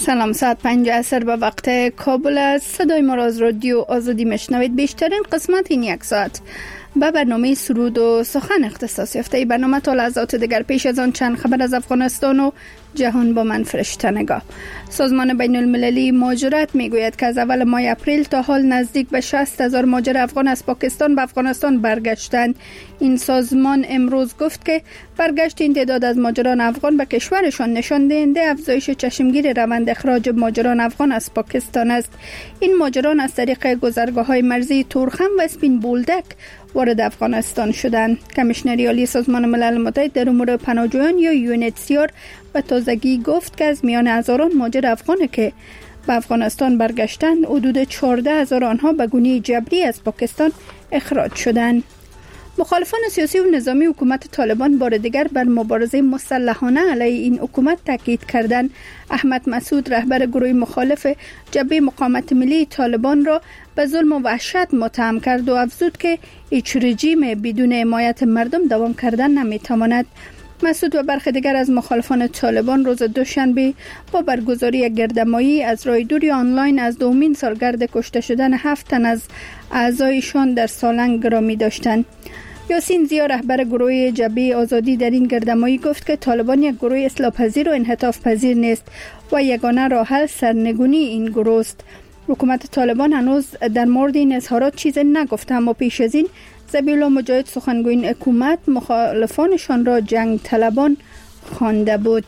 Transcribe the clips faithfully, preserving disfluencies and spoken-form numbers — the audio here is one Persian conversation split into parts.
سلام، ساعت پنج عصر به وقت کابل است. صدای ما را از رادیو آزادی میشنوید. بیشترین قسمت این یک ساعت به برنامه سرود و سخن اختصاص یافته. ای برنامه تا لحظات دیگر پیش از آن چند خبر از افغانستان و جهان با من فرشته نگاه. سازمان بین المللی مهاجرت میگوید که از اول ماه اپریل تا حال نزدیک به شصت هزار مهاجر افغان از پاکستان به افغانستان برگشتند. این سازمان امروز گفت که برگشت این تعداد از مهاجران افغان به کشورشان نشان دهنده افزایش چشمگیر روند اخراج مهاجران افغان از پاکستان است. این مهاجران از طریق گذرگاه‌های مرزی تورخم و اسپین بولدک وارد افغانستان شدند. کمیشنری عالی سازمان ملل متحد در امور پناهجویان یا یو ان اچ سی آر به تازگی گفت که از میان هزاران مهاجر افغان که به افغانستان برگشتند، حدود چهارده هزار آنها به گونه جبری از پاکستان اخراج شدند. مخالفان سیاسی و نظامی حکومت طالبان بار دیگر بر مبارزه مسلحانه علیه این حکومت تاکید کردند. احمد مسعود رهبر گروه مخالف جبهه مقاومت ملی طالبان را به ظلم و وحشت متهم کرد و افزود که هیچ رژیم بدون حمایت مردم دوام کردن نمیتواند. مسعود و برخی دیگر از مخالفان طالبان روز دوشنبه با برگزاری یک گردهمایی از راه دوری آنلاین از دومین سالگرد کشته شدن هفت تن از اعضایشان در سالنگ گرامی داشتند. یاسین زیا رهبر گروه جبهه آزادی در این گردهمایی گفت که طالبان یک گروه اصلاح پذیر و انحطاف پذیر نیست و یگانه راه حل سرنگونی این گروه است. حکومت طالبان هنوز در مورد این اظهارات چیزی نگفته، اما پیش از این ذبیح الله مجاهد سخنگوی این حکومت مخالفانشان را جنگ طلبان خوانده بود.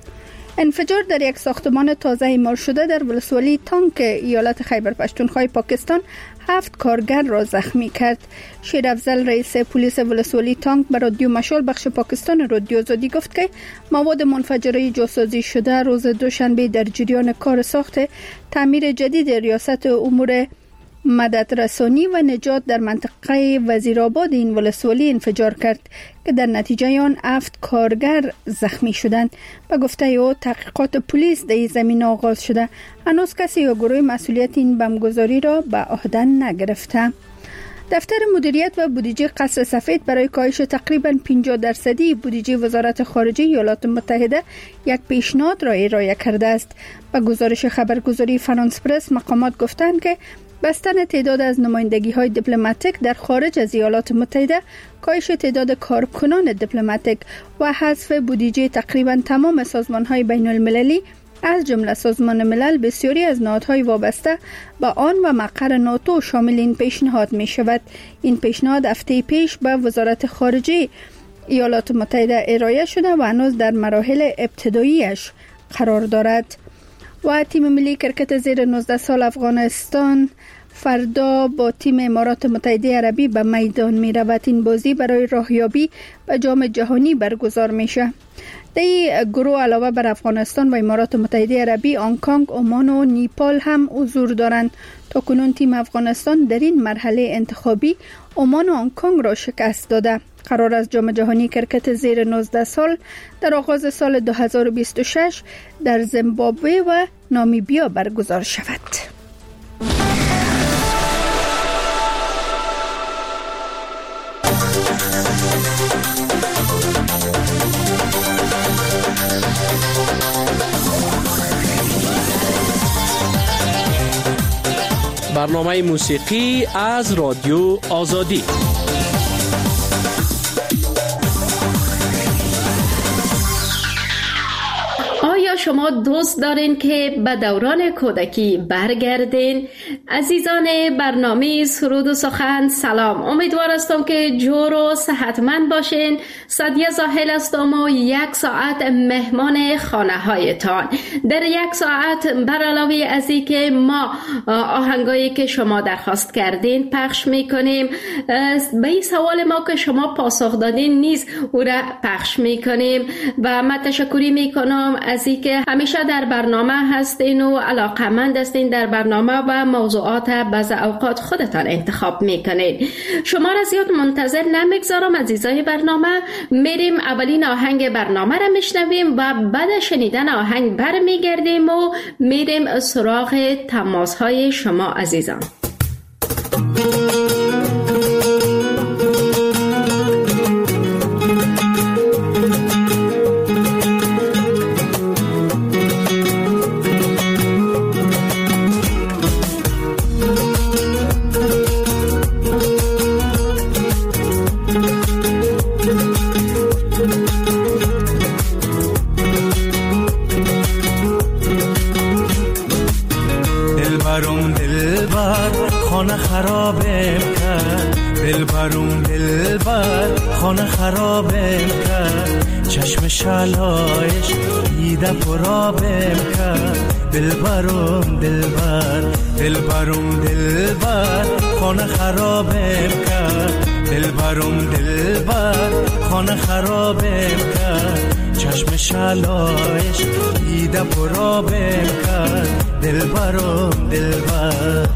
انفجار در یک ساختمان تازه اعمار شده در ولسوالی تانک ایالت خیبر پختونخوا پاکستان هفت کارگر را زخمی کرد. شیر افضل رئیس پلیس ولسوالی تانک به رادیو مشال بخش پاکستان رادیو آزادی گفت که مواد منفجره جاسازی شده روز دوشنبه در جریان کار ساخت تعمیر جدید ریاست امور مدد رسانی و نجات در منطقه وزیرآباد این ولسوالی انفجار کرد که در نتیجه آن هفت کارگر زخمی شدند. به گفته او تحقیقات پلیس در این زمینه آغاز شده. هنوز کسی یا گروه مسئولیت این بمبگذاری را به عهده نگرفته. دفتر مدیریت و بودجه قصر سفید برای کاهش تقریباً پنجاه درصدی بودجه وزارت خارجه ایالات متحده یک پیشنهاد را ارائه کرده است. به گزارش خبرگزاری فرانس پرس مقامات گفتند که بستن تعداد از نمایندگی‌های دیپلماتیک در خارج از ایالات متحده، کاهش تعداد کارکنان دیپلماتیک و حذف بودجه تقریباً تمام سازمان‌های بین‌المللی از جمله سازمان ملل بسیاری از نهادهای وابسته به آن و مقر ناتو شامل این پیشنهاد می‌شود. این پیشنهاد هفته پیش به وزارت خارجه ایالات متحده ارائه شده و هنوز در مراحل ابتداییش قرار دارد. و تیم ملی کرکت زیر نوزده سال افغانستان فردا با تیم امارات متحده عربی به میدان می رود. این بازی برای راهیابی به جام جهانی برگزار میشه. در این گروه علاوه بر افغانستان و امارات متحده عربی، هنگ کنگ، عمان و نیپال هم حضور دارند. تا کنون تیم افغانستان در این مرحله انتخابی عمان و هنگ کنگ را شکست داده. قرار است جام جهانی کرکت زیر نوزده سال در آغاز سال دو هزار و بیست و شش در زیمبابوه و نامیبیا برگزار شود. برنامه موسیقی از رادیو آزادی. آیا شما دوست دارین که به دوران کودکی برگردین؟ عزیزان برنامه سرود و سخن سلام، امیدوار هستم که جور و صحتمند باشین. سادیه زاهل هستم و یک ساعت مهمان خانه هایتان. در یک ساعت بر علاوه از این که ما آهنگایی که شما درخواست کردین پخش میکنیم، به این سوال ما که شما پاسخ دادین نیز او را پخش میکنیم و من تشکری میکنم از این که همیشه در برنامه هستین و علاقمند هستین در برنامه و موضوعات بعض اوقات خودتان انتخاب میکنین. شما را زیاد منتظر نمیگذارم عزیزای برنامه، میریم اولین آهنگ برنامه را میشنویم و بعد شنیدن آهنگ برمیگردیم و میریم سراغ تماس های شما عزیزان. دلبرم دلبر خانه خرابم کرد، چشم شلایش دیده پرابم کرد. دلبرم دلبر دلبرم دلبر خانه خرابم کرد، دلبرم دلبر خانه خرابم کرد، چشم شلایش دیده پرابم کرد. دلبرم دلبر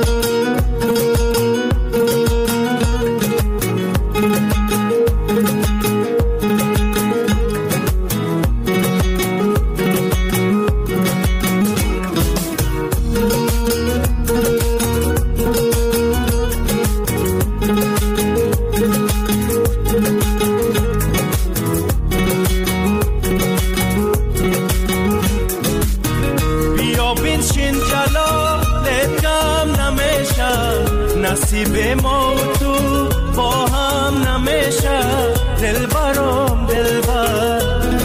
نصیب ما و تو با هم نمیشه. دلبرم دلبر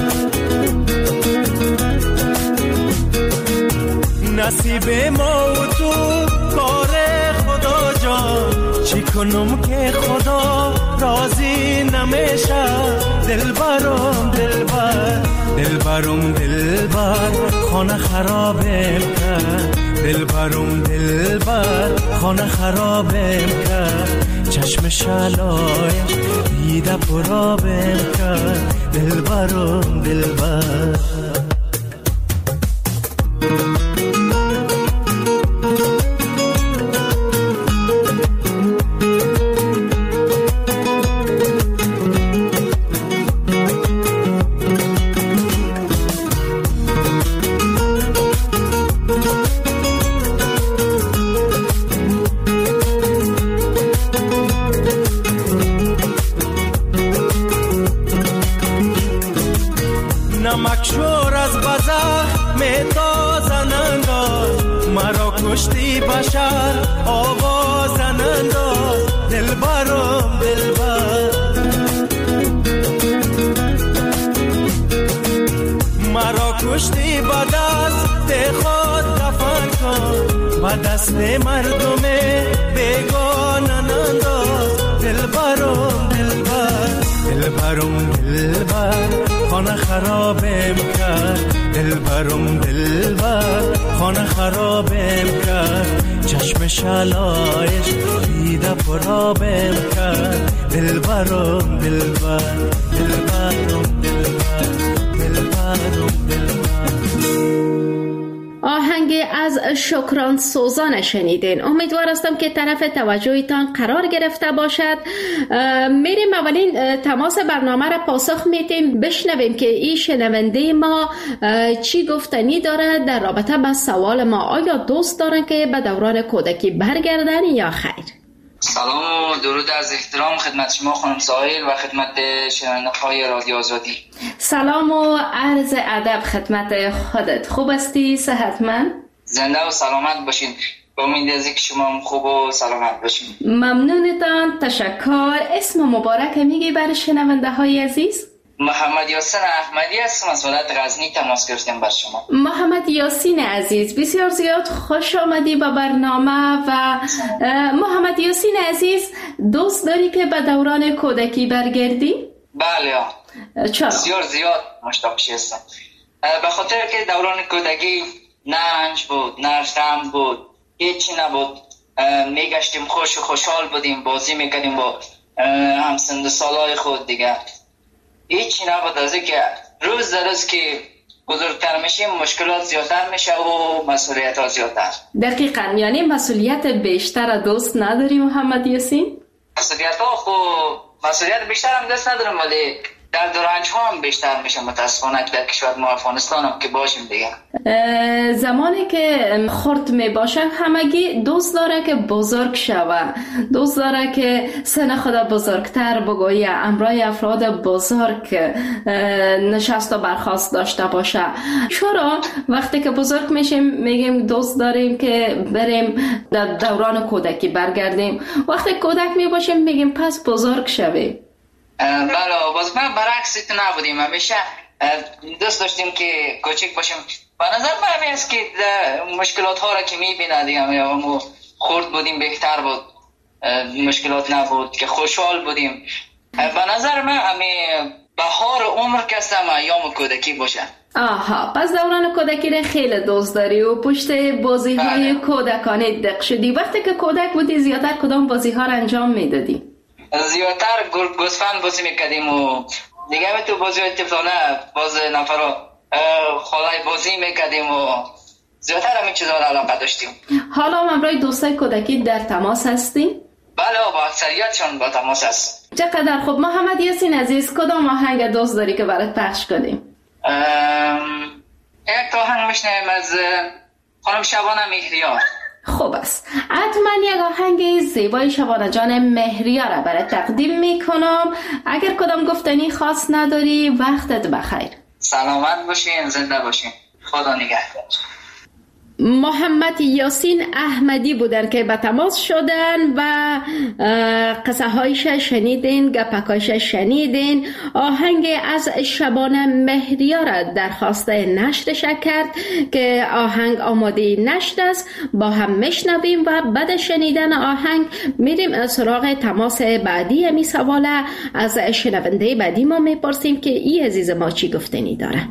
نصیب ما و تو کار خدا جان، چی کنم که خدا راضی نمیشه. دلبرم دلبر دلبرم دلبر خانه خرابم کرد، دلبرم دلبر خانه خرابم کرد، چشم شلایش دیده پرابم کرد. دلبرم دلبر نمکشور از بزخ میتازن انداز، مرا کشتی بشر آوازن انداز. دلبرم دلبر مرا کشتی با دست خود دفن کن، با دست مردم بیگانن انداز. دلبرم دلبر دلبرم دلبر خانه خرابم کرد، دلبرم دلبر خانه خرابم کرد، چشم شلایش دیده پرابم کرد. دلبرم دلبر دلبرم دلبر دلبرم دلبر. آهنگ از شکران سوزان شنیدین. امیدوار هستم که طرف توجهتان قرار گرفته باشد. میریم اولین تماس برنامه را پاسخ میدیم، بشنویم که این شنونده ما چی گفتنی داره در رابطه با سوال ما. آیا دوست دارن که به دوران کودکی برگردن یا خیر؟ سلام و درود از احترام خدمت شما خانم ساحل و خدمت شنونده های رادیو آزادی. سلام و عرض ادب خدمت خودت. خوب هستی؟ صحتمند؟ زنده و سلامت باشین. با امید از اینکه شما خوب و سلامت باشین. ممنونتان، تشکر. اسم مبارک میگی برای شنونده های عزیز؟ محمد یاسین احمدی هستم، از ولایت غزنی تماس گرفتم بر شما. محمد یاسین عزیز، بسیار زیاد خوش آمدی به برنامه. و محمد یاسین عزیز، دوست داری که به دوران کودکی برگردی؟ بله. چرا؟ بسیار زیاد مشتاقش هستم، به خاطر که دوران کودکی نه رنج بود نه غم بود، هیچی نبود. میگشتیم خوش و خوشحال بودیم، بازی میکردیم با همسن سالای خود دیگه. هیچی نبود از اینکه روز در روز که بزرگتر میشیم مشکلات زیادتر میشه و مسئولیت ها زیادتر. دقیقاً، یعنی مسئولیت بیشتر دوست نداری محمد یاسین؟ مسئولیت ها خب مسئولیت بیشتر هم دست ندارم، ولی در رنج ها هم بیشتر میشه متاسفانه در کشور ما افغانستان هم که باشیم دیگه. زمانی که خرد میباشن همگی دوست داره که بزرگ شوه، دوست داره که سن خدا بزرگتر بگویه، امرای افراد بزرگ نشست و برخاست داشته باشه. چرا وقتی که بزرگ میشیم میگیم دوست داریم که بریم در دوران کودکی برگردیم، وقتی کودک میباشیم میگیم پس بزرگ شویم؟ بله، باز من برعکس تو نبودیم، همیشه دوست داشتیم که کوچک باشیم. به نظر من همی است که مشکلات ها را که میبینه دیگه، یا خورد بودیم بهتر بود. مشکلات نبود که خوشحال بودیم. به نظر من همین بهار عمر که هستم ایام کودکی باشه. آها، پس دوران کودکی را خیلی دوست داری و پشت بازی های کودکانه دق شدی. وقتی که کودک بودی زیادتر کدام بازی ها را انجام میدادی؟ زیادتر گوسفند بازی میکردیم و دیگه تو بازی های طفلانه باز نفرا خالای بازی میکردیم و زیادتر همین چیزها را علاقه داشتیم. حالا هم امروی دوستای کودکی در تماس هستی؟ بله، با اکثریتشون با تماس هست. چقدر خوب. محمد یاسین عزیز، کدام آهنگ دوست داری که برات پخش کنیم؟ یک تا آهنگ میشنویم از خانم شبانه مهریار. خوب است، حتما یک آهنگ زیبای شبانه جان مهریار را برات تقدیم میکنم. اگر کدام گفتنی خاص نداری وقتت بخیر. سلامت باشین، زنده باشین، خدا نگهدار. محمد یاسین احمدی بودن که به تماس شدن و قصه هایش شنیدین، گپکایش شنیدین. آهنگ از شبانه مهریار درخواست نشرش کرد که آهنگ آماده نشر است. با هم میشنویم و بعد شنیدن آهنگ میریم سراغ تماس بعدی. امی سواله از شنونده بعدی ما میپرسیم که ای عزیز ما چی گفتنی داره.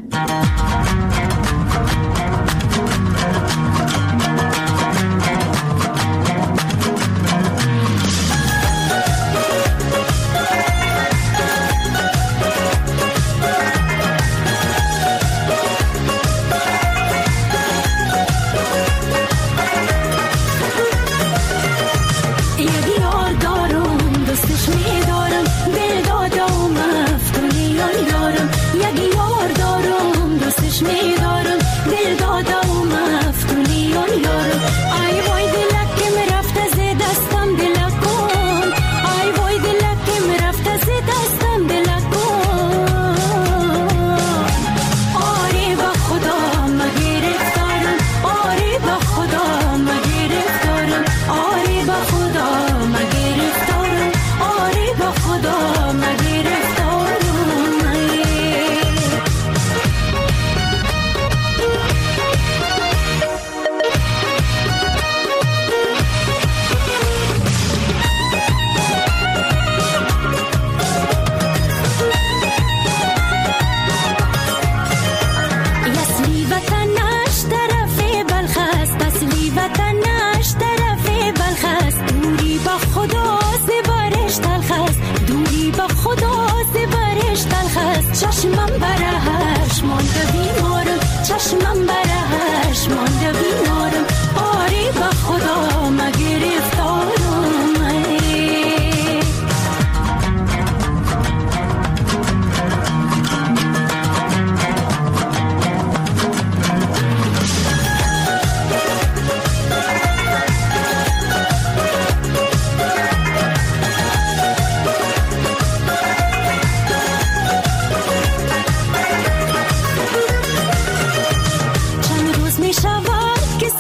چند روز می شود که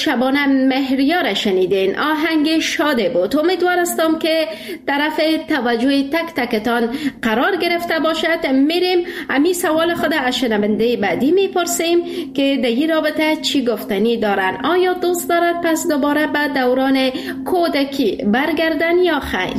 شبانه مهریار شنیدین. آهنگ شاده بود. امیدوار هستم که طرف توجه تک تکتان قرار گرفته باشد. میریم امی سوال خود از شنونده بعدی میپرسیم که در این رابطه چی گفتنی دارن. آیا دوست دارد پس دوباره به دوران کودکی برگردن یا خیر؟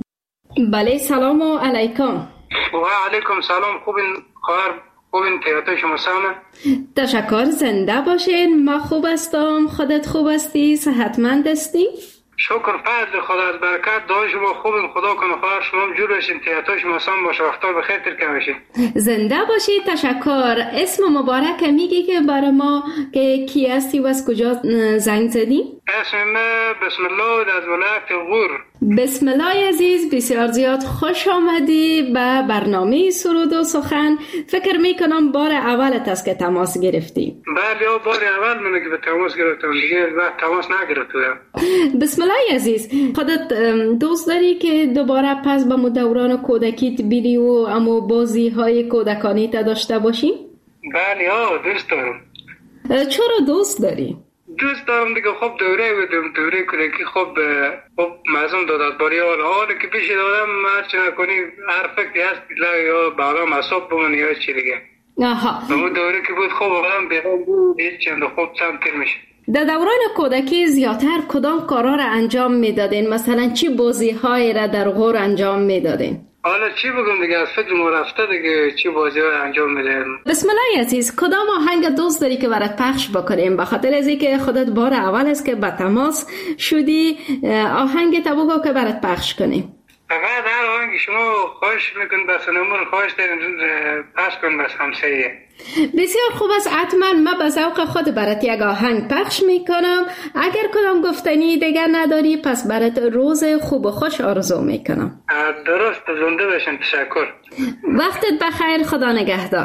بله، سلام علیکم. و علیکم سلام. خوبین خواهر؟ خوبین تیاتا شما سامه؟ تشکر، زنده باشین. ما خوب هستم. خودت خوب هستی؟ صحتمند هستی؟ شکر فضل خدا از برکت دعای شما خوبین. خدا کنه خواهر شما هم جور بشین، تیاتا شما سام باشه، وقتا بخیر ترکه بشین. زنده باشی. تشکر. اسم مبارک میگی که برای ما که کی هستی و از کجا زنگ زدی؟ اسم من بسم الله از ولایت غور. بسم الله عزیز، بسیار زیاد خوش آمدی به برنامه سرود و سخن. فکر میکنم بار اولت است که تماس گرفتی. بله، بار اول منه که به تماس گرفتم، دیگه وقت تماس نگرفتم. بسم الله عزیز، خودت دوست داری که دوباره پس به دوران کودکیت بیری و اما بازی های کودکانی تا داشته باشی؟ بله، ها دوست دارم. چرا دوست داری؟ دوست دارم دیگه. خب دوره بودم، دوره کودکی خب خب مزم دادت باری حال حالی که پیش دادم هرچی نکنی هر فکری هست یا بالا مصاب بمانی یا چی دیگه. آها. اون دوره که بود خب آدم بیرون بود هیچ چند خوب چند تیر میشه. در دوران کودکی زیادتر کدام کارا را انجام میدادین؟ مثلا چی بازی های را در غور انجام میدادین؟ حالا چی بگم دیگه، از فکر ما رفته دیگه چی بازی های انجام میدیم. بسم الله عزیز، کدام آهنگ دوست داری که برات پخش بکنیم؟ به خاطر از اینکه خودت بار اول است که با تماس شدی، آهنگ تا بگو که برات پخش کنیم. فقط هر آهنگ شما خواهش میکن بس نمون خواهش دارین پخش کن بس همسایه. بسیار خوب است. حتما ما به ذوق خود برات یک آهنگ پخش میکنم. اگر کدام گفتنی دیگر نداری پس برات روز خوب و خوش آرزو میکنم. درست، زنده بشین. تشکر. وقتت بخیر. خدا نگهدار.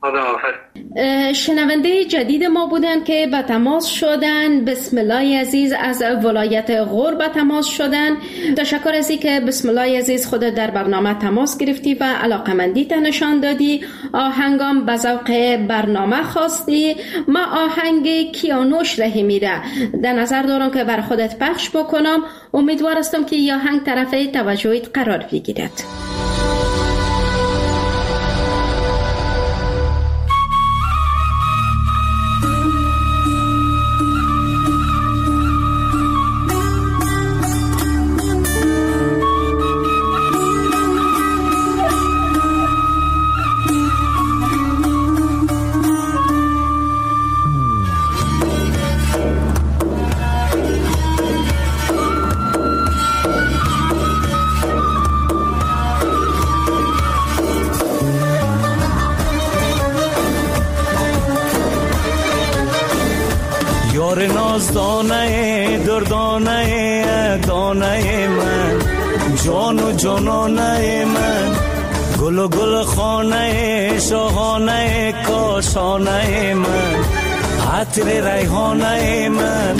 شنونده جدید ما بودن که به تماس شدن. بسم الله عزیز از ولایت غور به تماس شدن. تشکر از اینکه بسم الله عزیز خود در برنامه تماس گرفتی و علاقمندیت نشان دادی. آهنگام به ذوق برنامه خواستی. ما آهنگ کیانوش رحیمی را در نظر دارم که بر خودت پخش بکنم. امیدوار هستم که این آهنگ طرف توجهت قرار بگیرد. دانه دردانه دانه من، جان و جانانه من، گل و گل خانه شاهانه کاشانه من، عطر ریحانه من،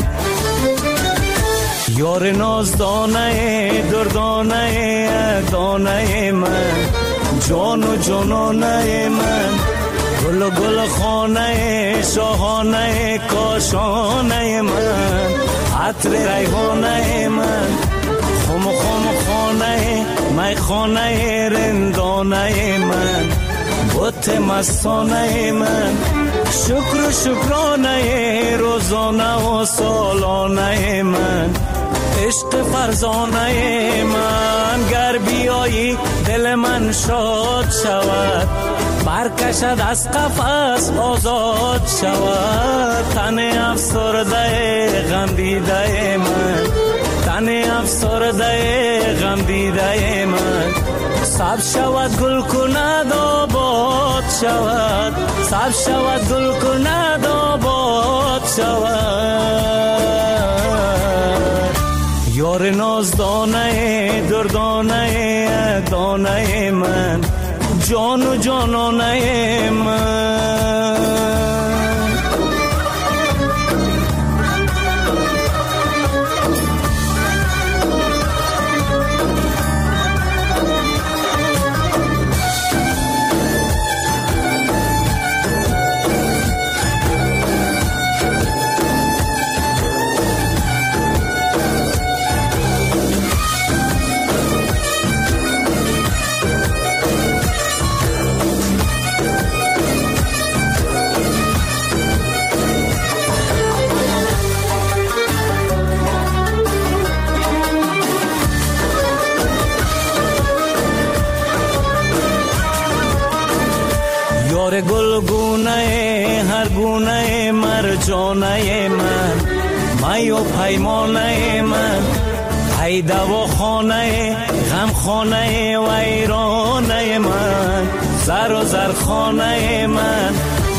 یار نازدانه دردانه دانه من، جان و جانانه من، گل و گل خانه شاهانه کاشانه من، عطر ریحانه من، خم خم خانه می خانه رندانه من، بت مستانه من، شکر و شکرانه روزانه و سالانه من، عشق فرزانه من، گر بیایی دل من شاد شود، برکشد از قفس آزاد شود، تن افسرده غم دیده من، تن افسرده غم دیده من، سب شود گل کند آباد شود، سب شود گل کند آباد شود، یار نازدانه دردانه دانه من، جان و جانانه من. یار گلگونه هر گونه مرجانه من، می و پیمانه من، پیده و خانه غم خانه و ایرانه من، زر و زرخانه من،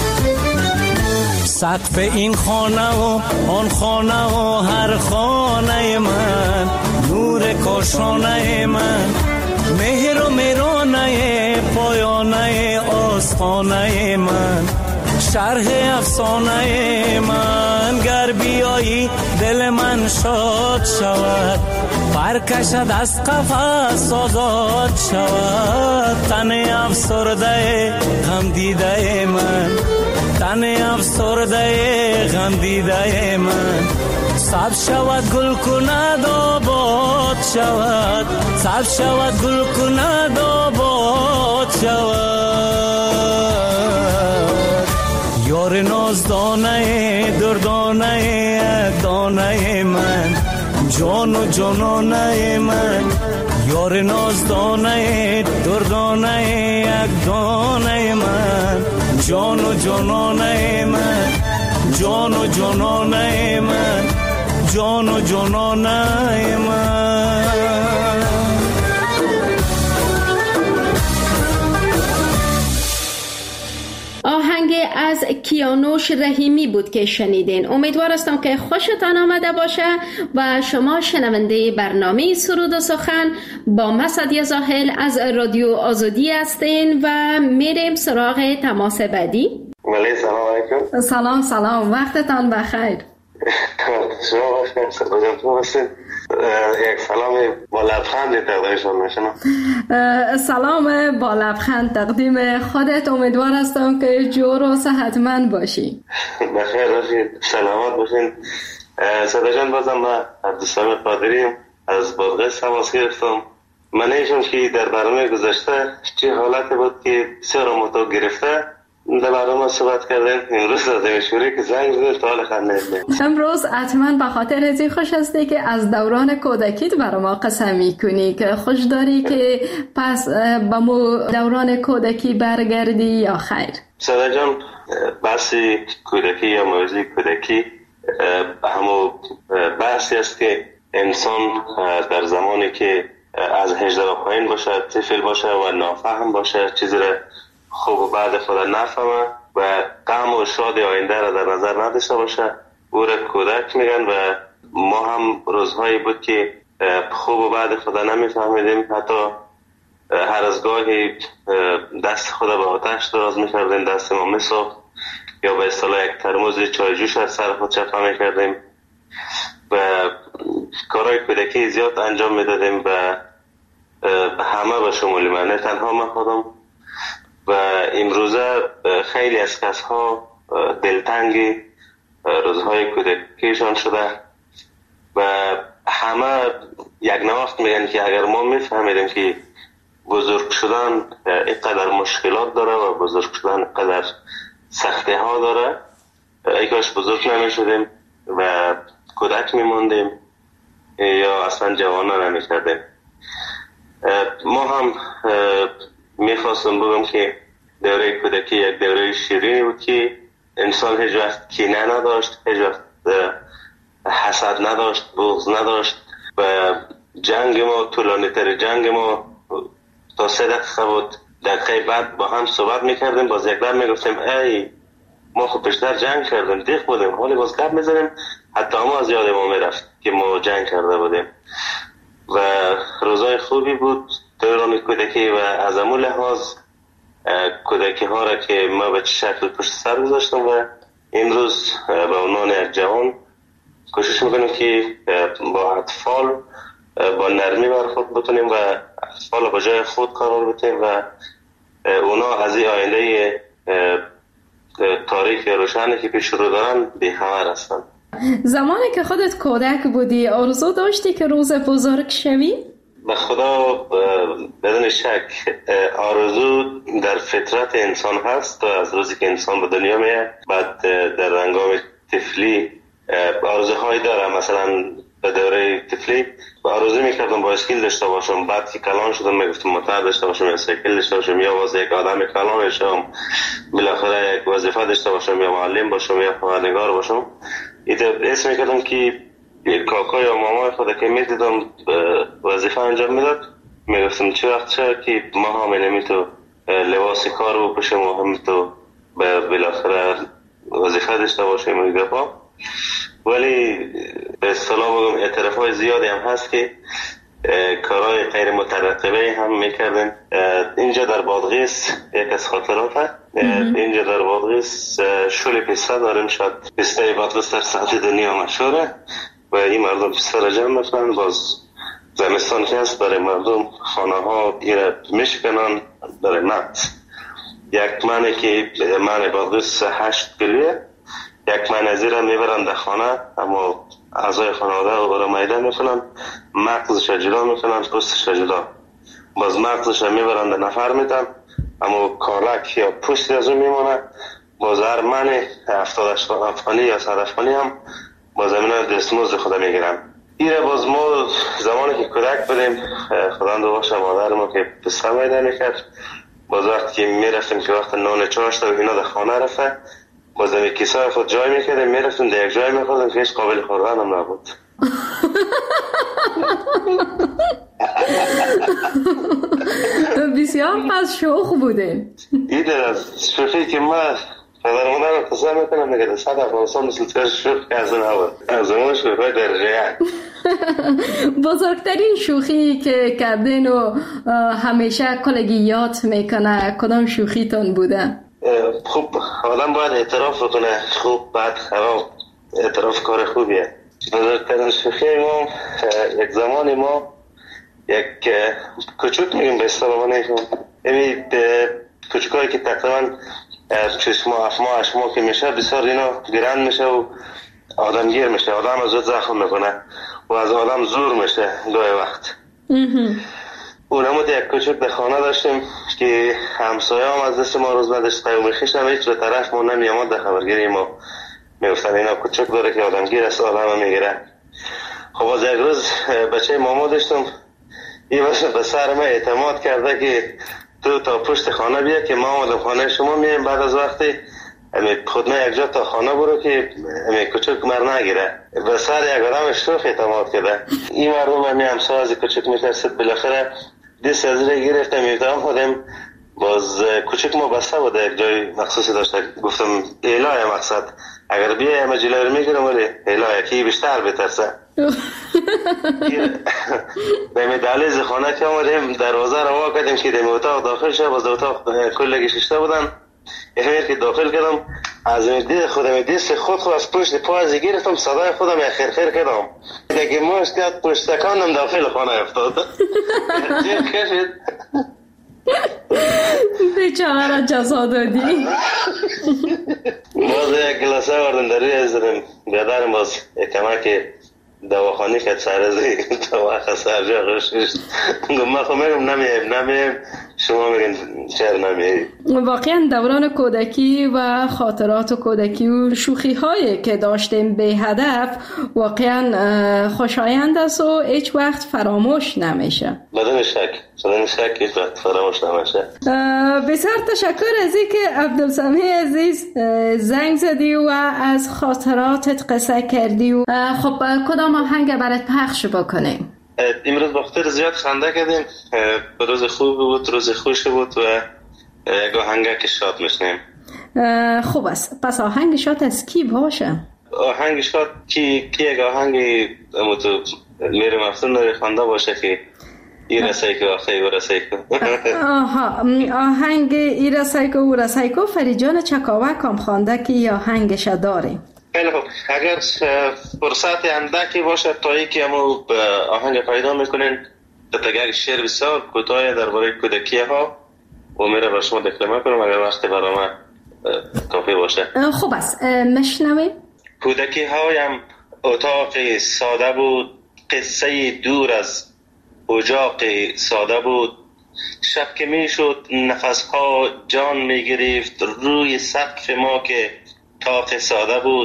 سقف این خانه و آن خانه و هر خانه من، نور کاشانه من، مهر و میرانه پایانه آستانه من، شرح افسانه من، گر بیایی دل من شاد شود، برکشد از قفس آزاد شود، تن افسرده غم دیده من، تن افسرده غم دیده من، سبز شود گل کند آباد شود، سبز شود گل کند آباد شود. یار نازدانه دردانه دانه من، جان و جانانه من، یار نازدانه دردانه یک دانه من، جان و جانانه من، جان و جانانه من، جان و جانانه من. آهنگ از کیانوش رحیمی بود که شنیدین. امیدوار هستم که خوشتان آمده باشه و شما شنونده برنامه سرود و سخن با من سعدیه زاهل از رادیو آزادی هستین و میریم سراغ تماس بعدی. ولی سلام علیکم. سلام سلام، وقتتان بخیر. شما بخیر، سلام تو هستین. یک سلام با لبخند تقدیمشان میشنم. سلام با لبخند تقدیم خودت. امیدوار هستم که جور و صحتمند باشی. بخیر باشید، سلامت باشین. صدا جان، بازم من عبدالسلام قادریم از بادغیس تماس گرفتم. من ایشون که در برنامه گذشته چه حالتی بود که بسیار متو گرفته در برنامه صحبت کردیم. امروز از مشوری که زنگ زدیم تا حال خنده نیم. امروز حتما به خاطر ازی خوش هستی که از دوران کودکیت برای ما قسم میکنی که خوش داری که پس به مو دوران کودکی برگردی یا خیر؟ صدا جان، بحثی کودکی یا موضوع کودکی همو بحثی است که انسان در زمانی که از هجده و پایین باشه، طفل باشه و نافهم باشه، چیزی را خوب و بعد خود نفهمه و غم و شاد آینده را در نظر نداشته باشه، او را کودک میگن. و ما هم روزهایی بود که خوب و بعد خود نمیفهمیدیم، حتی هر از گاهی دست خود به آتش دراز میکردیم، دست ما میسوخت، یا به اصطلاح یک ترموز چای جوش از سر خود چپه میکردیم و کارهای کودکی زیاد انجام میدادیم و همه به شمول من، نه تنها من خودم. و امروزه خیلی از کس ها دلتنگی روزهای کودکیشان شده و همه یک نواخت میگن که اگر ما میفهمیدیم که بزرگ شدن اینقدر مشکلات داره و بزرگ شدن اینقدر سختی ها داره، ای کاش بزرگ نمیشدیم و کودک میموندیم یا اصلا جوانه نمیکردیم. ما هم میخواستم بگم که دوره کودکی یک دوره شیرینی بود که انسان هیچ وقت کینه نداشت، هیچ وقت حسد نداشت، بغض نداشت و جنگ ما، طولانی تر جنگ ما تا سه دقیقه بود. دقیقه بعد با هم صحبت میکردیم، باز یک در میگفتیم ای ما خب بیشتر جنگ کردیم، دیخ بودیم، حالی باز گپ میزنیم، حتی ما از یاد ما میرفت که ما جنگ کرده بودیم و روزای خوبی بود دوران کودکی. و از امون لحاظ کودکی ها را که ما به چه شکل پشت سر گذاشتم و امروز به عنوان یک جوان کوشش میکنیم که با اطفال با نرمی برخورد بتونیم و اطفال با جای خود قرار بدیم و اونا از این آینده تاریک روشنی که پیش رو دارن بی‌خبر هستن. زمانی که خودت کودک بودی آرزو داشتی که روز بزرگ شوی؟ به خدا بدون شک آرزو در فطرت انسان هست و از روزی که انسان به دنیا میاد بعد در هنگام طفلی آرزوهایی داره. مثلا به دوره طفلی آرزو میکردم بایسکل داشته باشم. بعد که کلان شدم میگفتم موتور داشته باشم یا سایکل داشته باشم یا واسه یک آدم کلان بشم، بالاخره یک وظیفه داشته باشم یا معلم باشم یا خبرنگار باشم. ایده اسم میکردم که کاکا یا ماما خود که میدیدم وظیفه انجام میداد میگفتم چه وقت شد که ما هم نمی تو لباس کار رو بپوشیم و هم تو بالاخره وظیفه داشته باشیم و گپا. ولی به اصطلاح بگم اعتراف های زیادی هم هست که کارهای غیر مترقبه هم میکردن. اینجا در بادغیس یک از خاطرات هست. اینجا در بادغیس شل پیسته داریم، شد پیسته بادغیس در سطح دنیا مشهوره و این مردم پیسته را جمع میکنن. باز زمستان که هست برای مردم خانه ها ایره میشکنن برای نت. یک منه که من بادغیس هشت کلیه، یک من از این میبرن در خانه، اما اعضای خانواده رو برای میدن میکنن، مغزش جدا میکنن، پوستش جدا. باز مغزش میبرن در نفر میدن، اما کالک یا پوست از اون میمونه. باز هر من هفتاد افغانی یا صد افغانی هم باز امینه دستموز خدا میگیرن. ایره باز ما زمانی که کودک بودیم خدا دو باشه مادر ما که پسته میدن میکرد، باز وقتی که میرفتیم که وقت نان چاشت و اینا در خانه رفته، باز این کیسه های خود جای میکردیم میرفتیم در یک جای میخوردیم که هیچ قابل خوردن هم نبود. بسیار پس شوخ بوده. این در از شوخی که ما پدر مادر رو قصه میکنم میگه در صد افغانستان مثل تر شوخ که از نبود، از اون شوخی های درجه یک. بزرگترین شوخی که کردین و همیشه کلگی یاد میکنه کدام شوخی تون بوده؟ خوب آدم باید اعتراف بکنه، خوب بعد خراب. اعتراف کار خوبیه. بزرگترین شوخی ما یک زمانی ما یک کچوک میگیم به اصطلاح نیشون، یعنی کچوکایی که تقریبا شش ماه هفت ماه هشت ماه که میشه بسیار اینا گرند میشه و آدم گیر میشه، آدم از زود زخم میکنه و از آدم زور میشه گاهی وقت. اونمود یک کچوک در خانه داشتیم که همسایه هم از دست ما روز نداشت، قیوم خیش هم هیچ به طرف ما نمیامد در خبرگیری ما میگفتن اینا کچوک داره که آدم گیر است آدم میگیره. خب از یک روز بچه ماما داشتم، این باشه به سر ما اعتماد کرده که تو تا پشت خانه بیا که ما آمدم خانه شما میایم، بعد از وقتی خود ما یک جا تا خانه برو که کچوک مر نگیره. به سر یک آدم شوخ اعتماد کرده. این مردم همی همسایه از کچوک میترسید، بالاخره دست از رو گرفتم میفتم خودم. باز کچوک ما بسته بوده یک جای مخصوصی داشته، گفتم ایلای مقصد اگر بیای همه جلوی رو میگیرم ولی ایلای که بیشتر بترسه. به دهلیز خانه که آمدیم دروازه رو وا کردیم که دم اتاق داخل شد، باز اتاق کلگی شیشته بودن. امیر که داخل کردم از دید خودم دست خود خود از پشت پا از گرفتم، صدای خودم خیر خیر کردم دیگه موش کرد پشت تکانم داخل خانه افتاد. جیب کشید بیچاره را جزا دادی. باز یک گلاسه وردن در روی ازدیم بیادرم، باز کمک دواخانی که سرزی دواخه سرجا غششت ما خب میگم نمیم نمیم شما میگن چرا نمیم. واقعا دوران کودکی و خاطرات کودکی و شوخی هایی که داشتیم به هدف واقعا خوشایند است و هیچ وقت فراموش نمیشه. بدون شک بدون شک هیچ وقت فراموش نمیشه. بسیار تشکر از این که عبدالسمیع عزیز زنگ زدی و از خاطراتت قصه کردی. و خب کدام آهنگ برات پخش بکنیم؟ امروز با خاطر زیاد خنده کردیم، روز خوب بود، روز خوش بود و یک آهنگ که شاد میشنیم. خوب است، پس آهنگ شاد از کی باشه؟ آهنگ شاد کی کی یک آهنگی متو میره مفتون داره خنده باشه که ای رسای که آخه او رسای که آها آهنگ ای رسای که او رسای که فریجان چکاوک هم خوانده که ای آهنگش داریم. خیلی خوب، اگر فرصت اندکی باشه تا ای که همو آهنگ پیدا میکنین تگر شعر بسیار کوتاه درباره کودکی ها و میره بر شما دکلمه کنم اگر وقت برای کافی باشه. خوب است، مشنویم. کودکی هایم اتاق ساده بود، قصه دور از اجاق ساده بود. شب که میشد نفس ها جان میگرفت روی سقف ما که تاق ساده بود.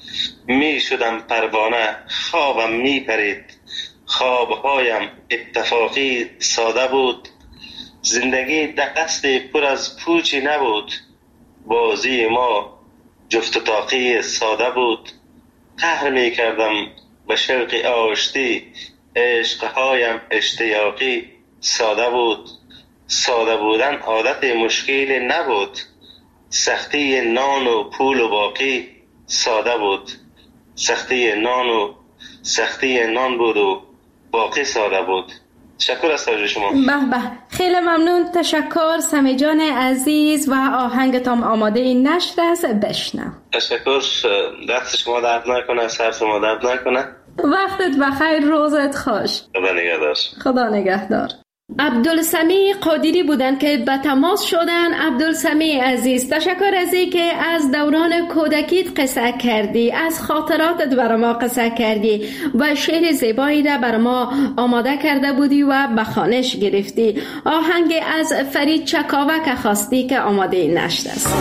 می شدم پروانه، خوابم می پرید، خوابهایم اتفاقی ساده بود. زندگی در قصد پر از پوچی نبود، بازی ما جفت و طاقی ساده بود. قهر می کردم به شوق آشتی، عشقهایم اشتیاقی ساده بود. ساده بودن عادت مشکلی نبود، سختی نان و پول و باقی ساده بود. سختی نان و سختی نان بود و باقی ساده بود. تشکر از توجه شما. به به، خیلی ممنون. تشکر سمی جان عزیز و آهنگتان آماده این نشر است، بشنو. تشکر، دست شما درد نکنه، سر شما درد نکنه. وقتت بخیر، روزت خوش. خدا نگهدار. خدا نگهدار. عبدالسمی قادری بودن که به تماس شدن. عبدالسمی عزیز، تشکر از این که از دوران کودکیت قصه کردی، از خاطراتت برای ما قصه کردی و شعر زیبایی را برای ما آماده کرده بودی و به خوانش گرفتی. آهنگ از فرید چکاوک خواستی که آماده نشد است.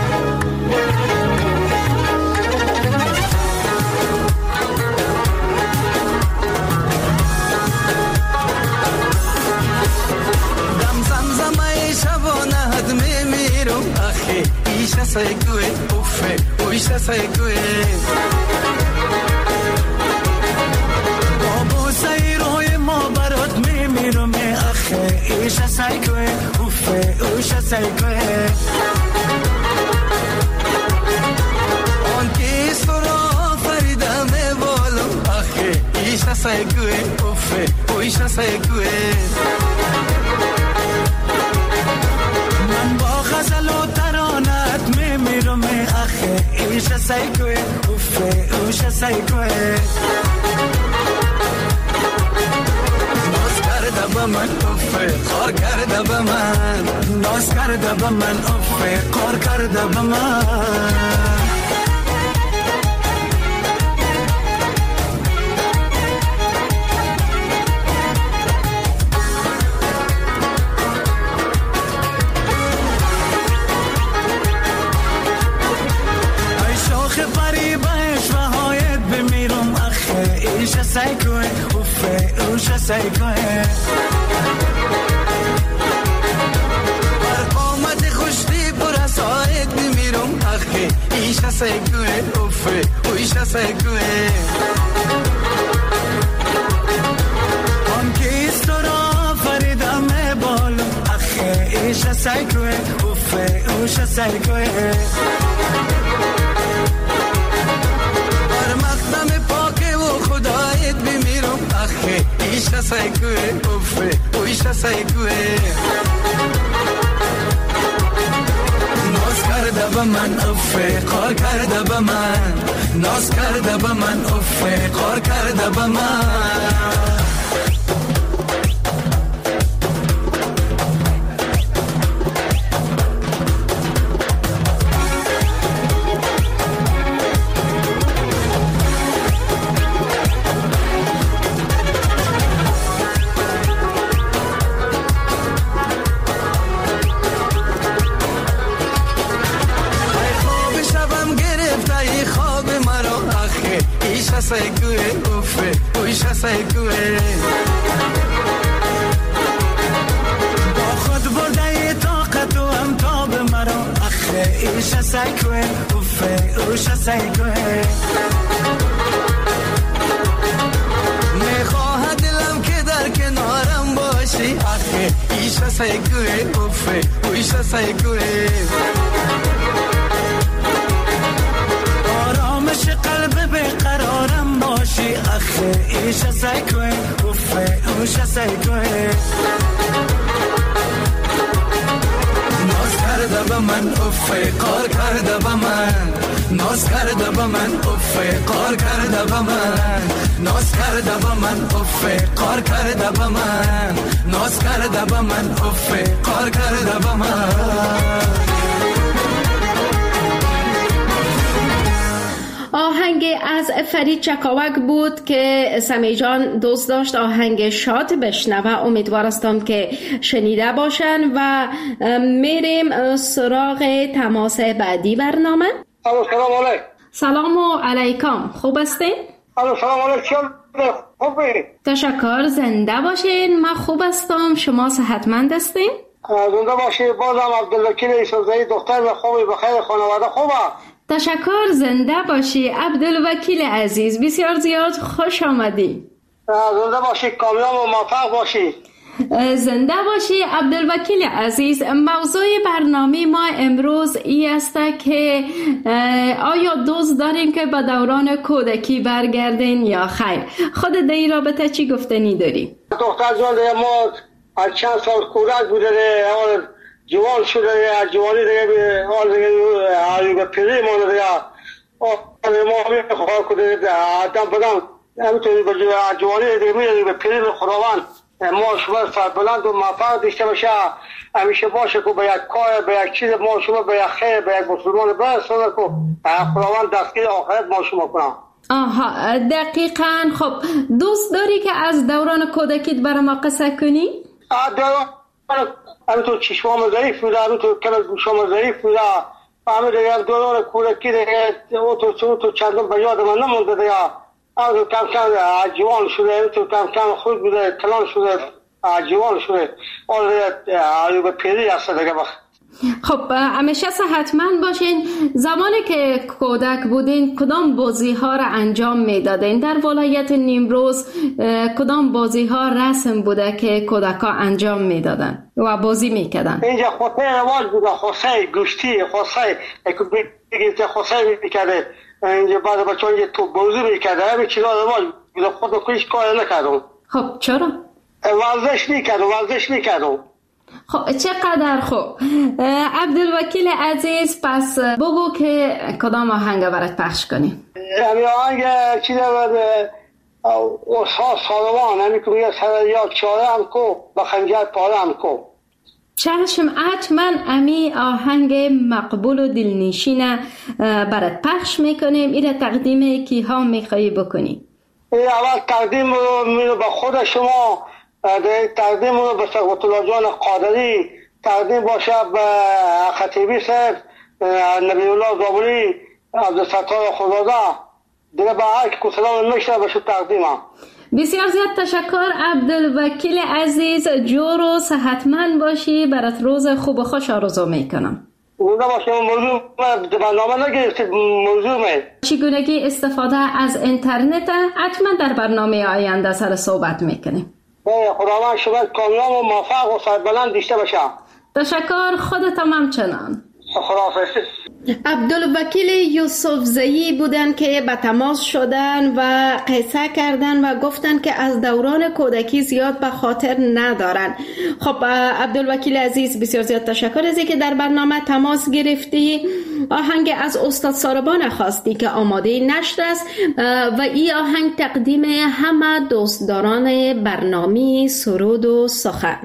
Isha sai kue, uffe, isha sai kue. Babu sai roye ma barat me miro me akhe. Isha sai kue, uffe, isha sai kue. On kis fara farida me bolo akhe. Isha sai kue, uffe, isha sai kue. Man ba ghazal o taranat me miro me akhe. Isha sai kue, uffe, isha sai kue. Nos karda ba man uffe, khar karda ba man. Nos karda ba man uffe, khar karda ba man. Isha sai kue, uffe, isha sai kue. Har qomat khushti pur asaid bimirum akhe. Isha sai kue, uffe, isha sai kue. Hum kis tora farida me bolo akhe. Isha sai kue, uffe, isha sai kue. Har maqdam pake wo khudayet bimirum akhe. Isha sai kue, uffe, isha sai kue. Nos karda ba man uffe, khar karda ba man. Nos karda ba man uffe, khar karda ba man. Sai kue, uffe, isha sai kue. Ba khud burdaye taqat u am tab maro akhe. Isha sai kue, uffe, isha sai kue. Mekhoha dilam ke dar kenaram bashi akhe. Isha sai kue, uffe, isha sai kue. آرامش قلب بیقرارم باشی آخه. ایشا سعی کن افه اوشا سعی کن. ناز کرده با من افه قار کرده با من. ناز کرده با من افه قار کرده با من. ناز کرده با من افه قار کرده با من. ناز کرده با من افه قار کرده با من. آهنگ از فرید چکاوک بود که سمی جان دوست داشت آهنگ شاد بشنوه. امیدوار هستم که شنیده باشن و میریم سراغ تماس بعدی برنامه. سلام علیکم. سلام علیکم، خوب هستین؟ سلام علیکم. خوبی؟ تشکر، زنده باشین. من خوب هستم، شما صحتمند هستین؟ زنده باشی. بازم عبدالوکیل یوسفزئی دختر خوبی، بخیر، خانواده خوبه؟ تشکر، زنده باشی عبدالوکیل عزیز، بسیار زیاد خوش آمدی. زنده باشی، کامیاب و موفق باشی. زنده باشی عبدالوکیل عزیز. موضوع برنامه ما امروز ای است که آیا دوست داریم که به دوران کودکی برگردین یا خیر؟ خود در این رابطه چی گفتنی داری؟ دختر جان دیگه ما از چند سال کودک بوده دیگه، حال جوان شده دیگه، از جوانی دیگه حال دیگه به پیری مانده دیگه. ما همین خواه کنده دیگه آدم بدم همینطوری به جوانی دیگه میره به پیری خداوند ما شما سربلند و موفق داشته باشه، همیشه باشه که به یک کار به یک چیز ما شما به یک خیر به یک مسلمان برسونه که خداوند دستگیر آخرت ما شما کنم. آها، دقیقاً. خب دوست داری که از دوران کودکیت برای ما قصه کنی؟ دوران همینطور چشمام ضعیف بوده، همینطور کل گوشام ضعیف بوده، همین دیگه دوران کودکی دیگه او تو چندم به یاد من نمونده دیگه. آنجا کم کم جوان شده، تو کم کم خود بوده، کلان شده، جوان شده، آنجا به پیری هسته دیگه بخ. خب همیشه صحتمند باشین. زمانی که کودک بودین کدام بازی ها را انجام میدادین؟ در ولایت نیمروز کدام بازی ها رسم بوده که کودک ها انجام میدادن و بازی میکردن؟ اینجا خوصه رواج بوده، خوصه گوشتی، خوصه بگید خوصه میکرده. اینجا بعد بچه ها تو بازی میکرده، همین چیزا رواج بوده، خود کنیش کار نکردم. خب چرا؟ ورزش میکردم، ورزش میکردم. خب چقدر خوب. عبدالوکیل عزیز، پس بگو که کدام آهنگ برات پخش کنیم؟ همین آهنگ چی دارد اصحاب سالوان، همین که میگه سر یاد چاره هم کو با خنجر پاره هم کو. چشم، حتما امی آهنگ مقبول و دلنشین برات پخش میکنیم. این تقدیم کی ها میخوایی بکنی؟ اول تقدیم رو به خود شما، تقدیم رو به سقوط الله جان قادری، تقدیم باشه به خطیبی صاحب، نبی الله زابلی، عبدالستار خداده، دیگه به هر که سلام میشه بشه تقدیمم. بسیار زیاد تشکر عبدالوکیل عزیز. جور و صحتمند باشی، برات روز خوب و خوش آرزو میکنم. زنده باشی. موضوع برنامه نگرفتید، موضوع می چگونگی استفاده از اینترنت حتما در برنامه آینده سر صحبت میکنیم. خداوند شما کامیاب و موفق و سربلند داشته باشه. تشکر، خودتم همچنان. خداحافظ. عبدالوکیل یوسفزئی بودن که به تماس شدن و قصه کردن و گفتن که از دوران کودکی زیاد به خاطر ندارن. خب عبدالوکیل عزیز، بسیار زیاد تشکر از اینکه در برنامه تماس گرفتی. آهنگ از استاد ساربان خواستی که آماده نشر است و این آهنگ تقدیم همه دوستداران برنامه سرود و سخن.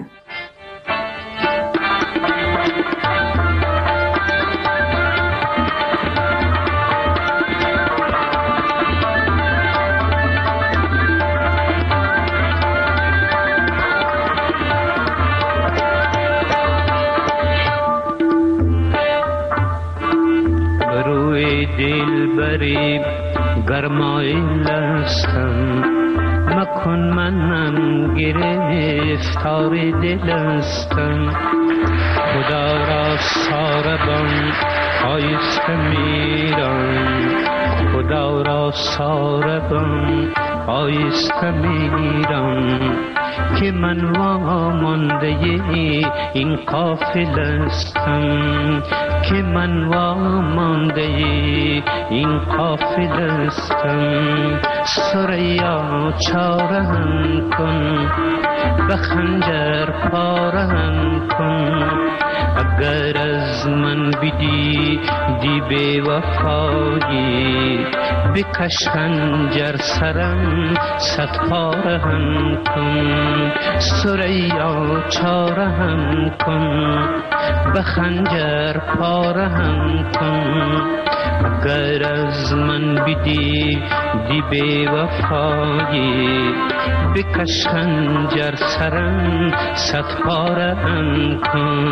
دلبری گرمایل هستم، مکن منم گرفتار دل هستم. خدا را ساربان آیسته میرم، خدا را ساربان آیسته میرم، که من وامانده این قافل هستم، که من وامانده این قافل هستم. سریا چاره‌ام کن، به خنجر پاره‌ام کن، اگر از من بدی دی بی وفایی، بکش خنجر سرم صد پاره‌ام کن. سریا چاره‌ام کن، به خنجر پاره‌ام کن، اگر از من بدی دی بی وفایی، بکش خنجر سرم صد پاره‌ام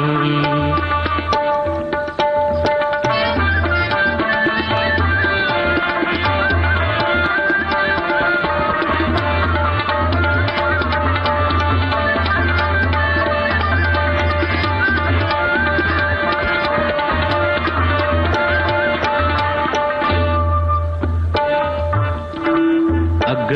کن.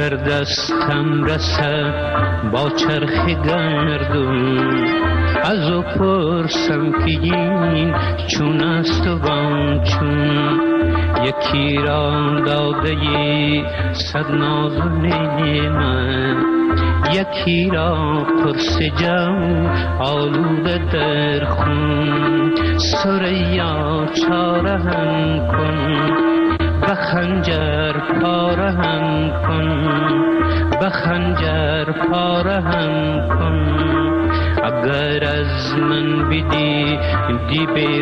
اگر دستم رسد با چرخ گردون از او پرسم که این چون است و بان چون یکی را داده ای صد ناز و نعمت یکی را پرس جم آلوده در خون سریا چاره هم کن به خنجر پاره هم کن به خنجر پاره هم کن اگر از من بدی دی بی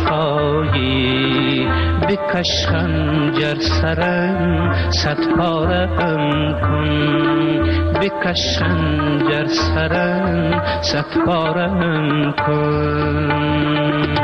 وفایی بکش خنجر سرم صد پاره هم کن بکش خنجر سرم صد پاره هم کن.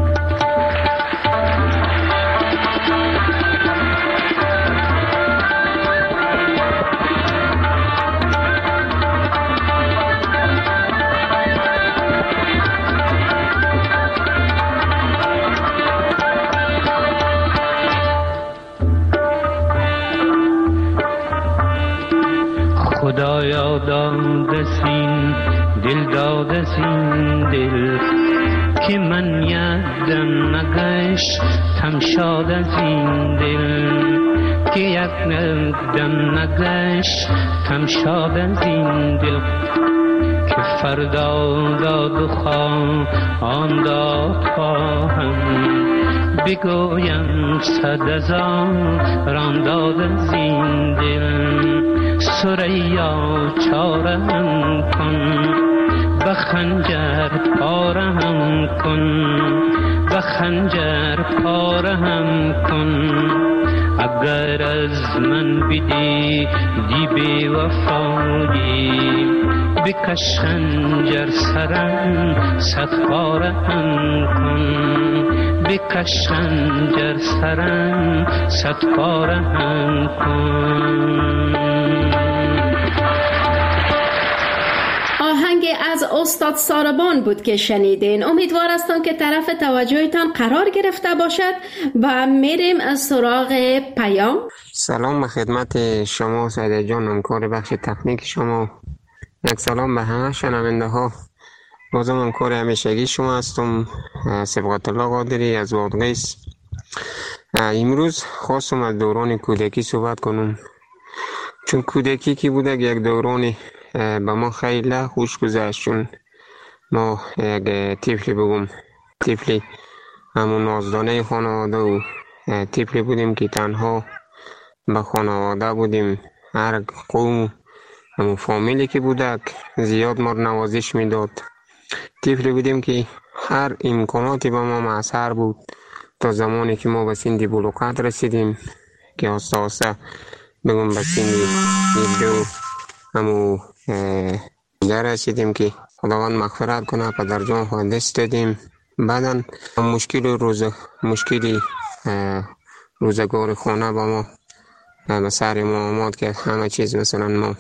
خدایا داده سین دل داده سین دل که من یادم نگشت تم شاد از این دل که یک دم نگشت تم شاد از این دل که فردا داد و خواه آن داد خواهم بگویم صد از آن ران داد از این دل سریا چاره هم کن به خنجر پاره هم کن به خنجر پاره هم کن اگر از من بدی دی بی وفایی بکش خنجر سرم صد پاره هم کن بکش خنجر سرم صد پاره هم کن. آهنگ از استاد ساربان بود که شنیدین. امیدوار هستم که طرف توجهتان قرار گرفته باشد و میریم از سراغ پیام. سلام به خدمت شما سعید جان، همکار بخش تکنیک شما. یک سلام به همه شنونده ها. بازم همکار همیشگی شما هستم، صبغت الله قادری از بادغیس. امروز خواستم از دوران کودکی صحبت کنم، چون کودکی که بوده یک دورانی به ما خیلی خوش گذشت، چون ما یک طفلی بگم طفلی همون نازدانه خانواده و طفلی بودیم که تنها به خانواده بودیم. هر قوم همون فامیلی که بودک زیاد ما نوازش میداد. طفلی بودیم که هر امکاناتی به ما معصر بود تا زمانی که ما به سن بلوغت رسیدیم، که آسته آسته بگم به سن دو همو در رسیدیم که خداوند مغفرت کنه، پدر جان خود دست دادیم. بعدا مشکل روز مشکلی روزگار خانه با ما به سر ما آمد که همه چیز مثلا ما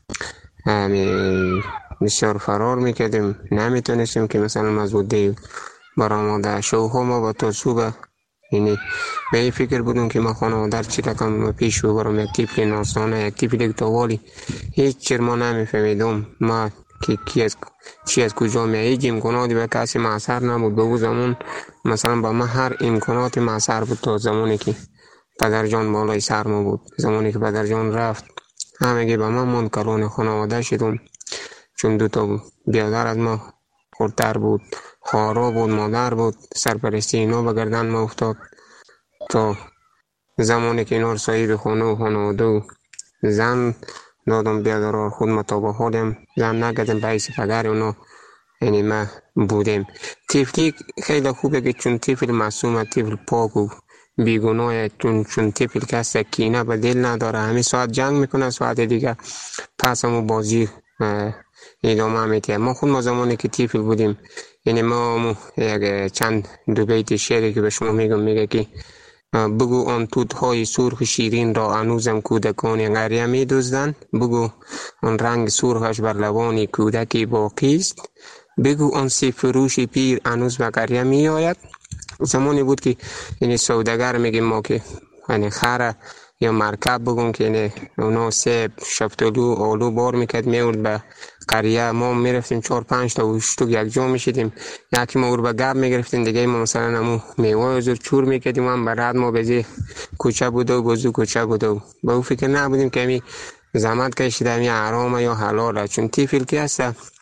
بسیار فرار میکردیم، نمیتونستیم که مثلا مزوده برآمده شوها ما با تا صبح، یعنی به این فکر بودم که ما خانواده چی رقم پیش ببرم، یک طفل نازدانه یک طفل توالی هیچ چیز ما نمیفهمیدم ما که کی از چی از کجا می هیچ امکاناتی به کسی معصر نبود. به اون زمان مثلا با ما هر امکاناتی معصر بود تا زمانی که پدر جان بالای سر ما بود. زمانی که پدر جان رفت همگی به ما منکران خانواده شدم، چون دو تا بیادر از ما خردتر بود، خواهرا بود، مادر بود. سرپرستی اینا به گردن ما افتاد تا زمانی که اینا رو صاحب خانه و خانواده و زن دادم بیادرها خود مطابق حالیم زن نگدم به حیث پدر اونا، یعنی ما بودیم. طفلی خیلی خوبه که چون طفل معصومه، طفل پاک و بیگناه، چون چون طفل کسی کینه به دل نداره، همین ساعت جنگ میکنه، ساعت دیگه پس همون بازی ادامه میده. ما خود ما زمانی که طفل بودیم، یعنی ما یک چند دو بیت شعری که به شما میگم، میگه که بگو آن توت‌های سرخ شیرین را هنوزم کودکان قریه می‌دزدند، بگو آن رنگ سرخش بر لبان کودکی باقی است، بگو آن سیب فروش پیر هنوز به قریه میآید. زمانی بود که یعنی سوداگر میگیم ما که یعنی خر یا مرکب بگون که نه اونا سیب شفتالو آلو بار میکرد میورد به قریه، ما میرفتیم چهار پنج تا وشتوک یک جا میشیدیم، یکی ما او رو به گب میگرفتیم، دیگه ما مثلا همون میوه ازور چور میکردیم، هم برد ما بزی کوچه بوده و بزو کوچه بوده و به او فکر نبودیم که همی زحمت کشیده همی حرامه یا حلاله، چون تیفیل که هست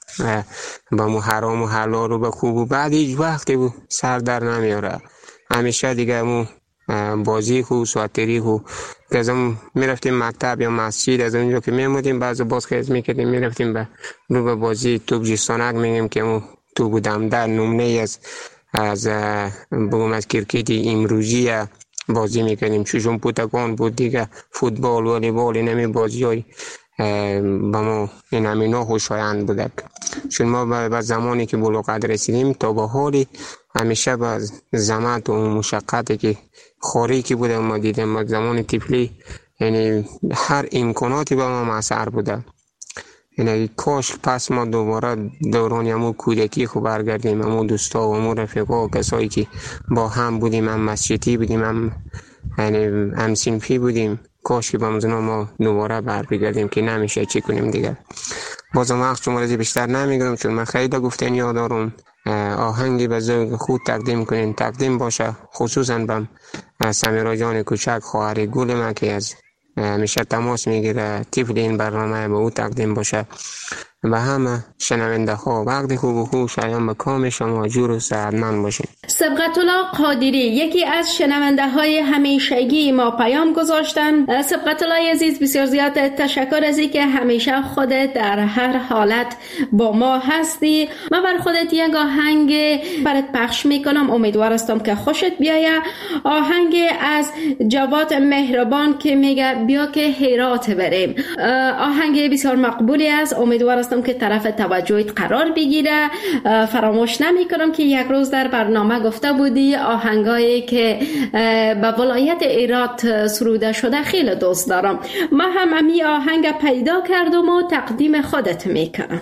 با مو حرام و حلال رو به خوب و بعد هیچ وقتی بود سر در نمیاره، همیشه دیگه مو بازی خو سواتری خو که از اون میرفتیم مکتب یا مسجد، از اونجا که میمودیم بعضی باز خیز میکردیم میرفتیم به رو به بازی توپ جیستانک میگیم که مو توپ بودم در نمونه از از بگم از کرکتی امروزی بازی میکردیم، چوشون پوتکان بود دیگه، فوتبال والیبال نمی بازی های با ما این همینا خوشایند بوده، چون ما به زمانی که بلوغت رسیدیم تا به حالی همیشه با زحمت و مشقتی که خوری که بوده ما دیدیم، با زمان طفلی یعنی هر امکاناتی با ما مسر بوده، یعنی کاش پس ما دوباره دوران همون کودکی خوب برگردیم، همون دوستا و همون رفیقا و کسایی که با هم بودیم، هم مسجدی بودیم، هم یعنی هم صنفی بودیم، کاش که با مزنا ما دوباره بر بگردیم که نمیشه چی کنیم دیگر. بازم وقت شما رازی بیشتر نمیگم چون من خیلی گفتن یادارم، آهنگی به ذوق خود تقدیم کنین، تقدیم باشه خصوصا به سمیرا جان کوچک خواهر گل ما که از همیشه تماس میگیره، طفل این برنامه به او تقدیم باشه، و همه شنونده ها وقت خوب و خوب شایان به کام شما جور و سعدمند باشین. سبقت الله قادری یکی از شنونده های همیشگی ما پیام گذاشتن. سبقت الله عزیز بسیار زیاد تشکر از اینکه همیشه خودت در هر حالت با ما هستی. من بر خودت یک آهنگ برات پخش میکنم، امیدوار هستم که خوشت بیایه. آهنگ از جواد مهربان که میگه بیا که هرات بریم. آهنگ بسیار مقبولی است، امیدوار هستم که طرف توجهت قرار بگیره. فراموش نمی کنم که یک روز در برنامه گفته بودی آهنگایی که به ولایت هرات سروده شده خیلی دوست دارم. ما هم امی آهنگ پیدا کردم و تقدیم خودت میکنم.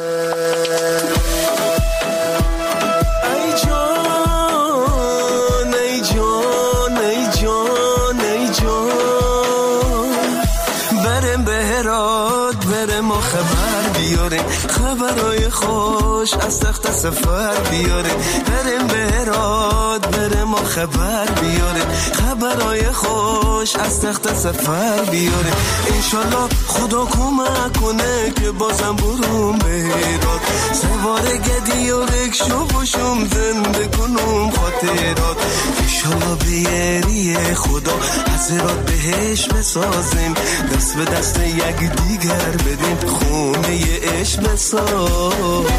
خبرای خوش از تخت سفر بیاره، بریم به هرات بریم و خبر بیاره، خبرای خوش از تخت سفر بیاره، انشالله خدا کمک کنه که بازم برون به هرات، سوار گدی و رکشو باشم زنده کنم خاطرات، انشالله بیاری خدا از هرات بهش بسازیم، دست به دست یک دیگر بدیم، خونه ی عشق بسازیم.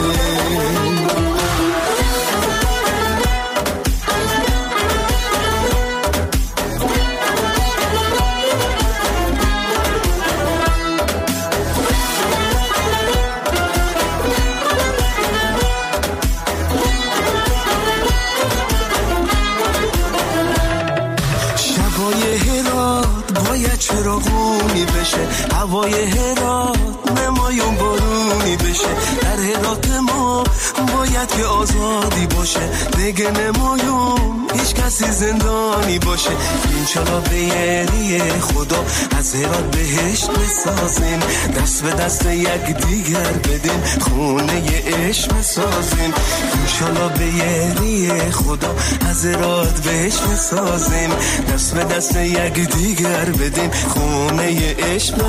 شبای هرات باید چراغونی بشه، هوای هرات نمایون بارونی بشه، در هرات ما باید که آزادی باشه، دیگه نمایون هیچ کسی زندانی باشه، انشالله بیاری خدا از هرات بهشت بسازیم، دست به دست یک دیگر بدیم، خونه ی عشق بسازیم، انشالله بیاری خدا از هرات بهشت بسازیم، دست به دست یک دیگر بدیم، خونه ی عشق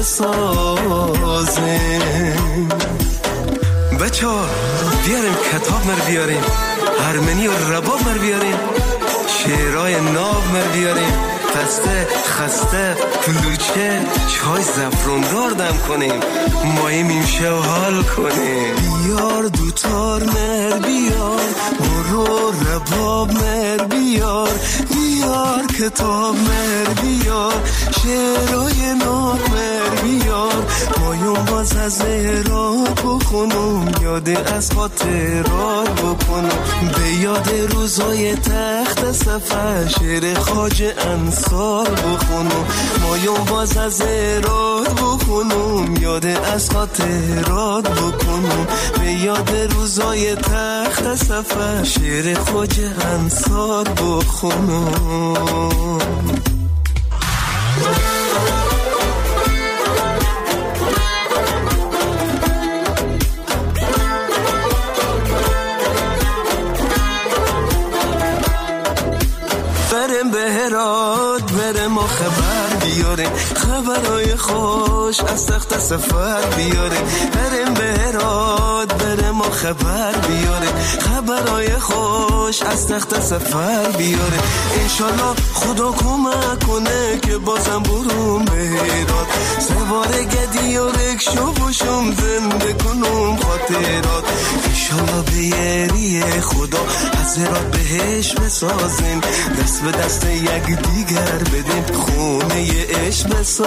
بسازیم. بچه ها بیاریم کتاب مر بیاریم، هرمنی و رباب مر بیاریم، شعرهای ناب مر بیاریم، پسته خسته کلوچه چای زفروندار دم کنیم، ماییم ایمشه و حال کنیم، بیار دوتار مر بیار، برو رباب مر بیار، بیار کتاب مر بیار، شعرهای ناب مر بیار، مایون باز از هرات بخونم، یاد از خاطرات بکنم، به یاد روزای تخت سفر شعر خواجه انصار بخونم، مایون باز از هرات بخونم، یاد از خاطرات بکنم، به یاد روزای تخت سفر شعر خواجه انصار بخونم. بریم به هرات بریم و خبر بیاریم، خبرهای خوش از تخت سفر بیاریم. بریم به هرات بریم و خبر بیاریم، خبرهای خوش از تخت سفر بیاریم. انشالله خدا کمک کنه که بازم برون به هرات، سوار گدی و رکشو باشم زنده کنم خاطرات. انشالله به یاری خدا از هرات بهش بسازیم، دست به دست یک دیگر بدیم، خونه عشق